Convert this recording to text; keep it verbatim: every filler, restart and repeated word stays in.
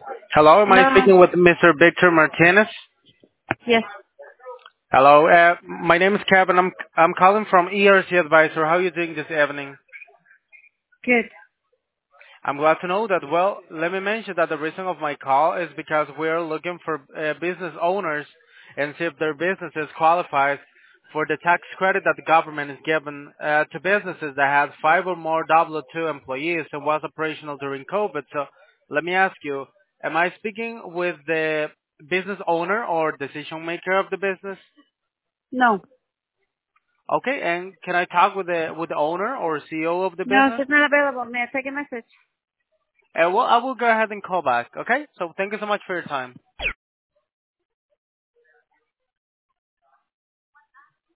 Hello, am I Hello. speaking with Mister Victor Martinez? Yes. Hello, uh, my name is Kevin. I'm I'm calling from E R C Advisor. How are you doing this evening? Good. I'm glad to know that. Well, let me mention that the reason of my call is because we're looking for uh, business owners and see if their businesses qualifies for the tax credit that the government is giving uh, to businesses that has five or more W two employees and was operational during COVID. So let me ask you, am I speaking with the business owner or decision maker of the business? No. Okay, and can I talk with the with the owner or C E O of the No, business? she's not available. May I take a message? Uh, well, I will go ahead and call back. Okay, so thank you so much for your time.